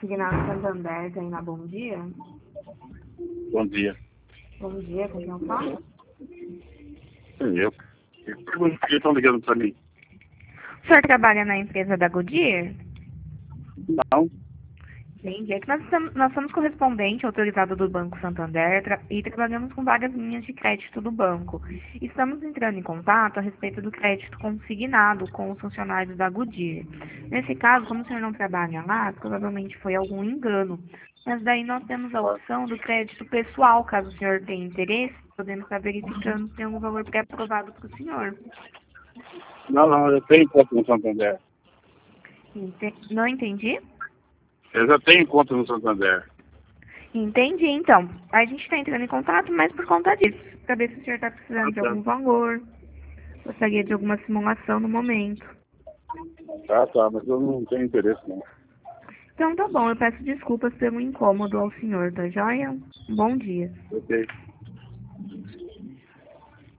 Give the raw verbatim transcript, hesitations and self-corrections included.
Consignado Santander, tem na Bom Dia? Bom dia. Bom dia, com quem eu falo? Sim, eu. Por que estão ligando para mim? O senhor trabalha na empresa da Goodyear? Não. Entendi. É que nós, estamos, nós somos correspondente autorizado do Banco Santander tra e trabalhamos com várias linhas de crédito do banco. Estamos entrando em contato a respeito do crédito consignado com os funcionários da Goodyear. Nesse caso, como o senhor não trabalha lá, provavelmente foi algum engano. Mas daí nós temos a opção do crédito pessoal, caso o senhor tenha interesse, podemos estar verificando se tem algum valor pré-aprovado para o senhor. Não, não, eu tenho conta no Santander. Ente- Não entendi? Eu já tenho conta no Santander. Entendi, então. A gente está entrando em contato, mas por conta disso. Para ver se o senhor está precisando de algum valor. Gostaria de alguma simulação no momento. Tá, tá, mas eu não tenho interesse, não. Então tá bom, eu peço desculpas pelo incômodo ao senhor, tá joia? Um bom dia. Ok.